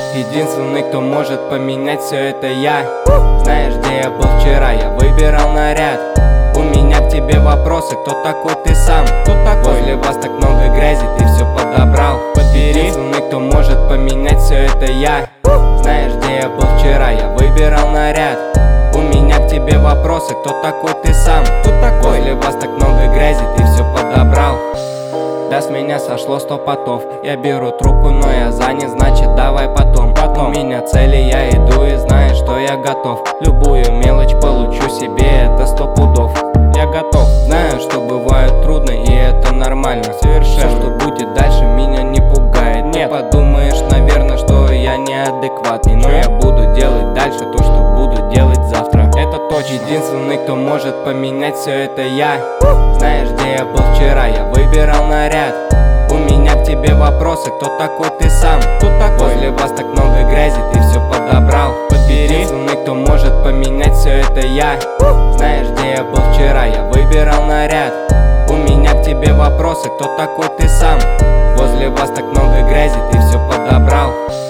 Единственный, кто может поменять все, это я. Знаешь, где я был вчера, я выбирал наряд. У меня к тебе вопросы, кто такой ты сам? Возле вас так много грязи, ты все подобрал. Единственный, кто может поменять все, это я. Знаешь, где я был вчера, я выбирал наряд. У меня к тебе вопросы, кто такой ты сам? Возле вас так много грязи, ты все подобрал. Да, с меня сошло 100 потов. Я беру трубку, но я занят, значит давай потом. У меня цели, я иду и знаю, что я готов. Любую мелочь получу себе, это 100 пудов. Я готов, знаю, что бывает трудно, и это нормально. Совершенно, что будет дальше, меня не пугает. Нет, подумаешь, наверное, что я неадекватный, но я буду делать дальше то, что буду делать завтра. Это точно. Единственный, кто может поменять все, это я. Знаешь, где я был вчера, я выбирал наряд. У меня к тебе вопросы, кто такой ты сам? Возле вас так много грязи, ты все подобрал. Единственный, кто может поменять все, это я. Знаешь, где я был вчера, я выбирал наряд. У меня к тебе вопросы, кто такой ты сам? Возле вас так много грязи, ты все подобрал.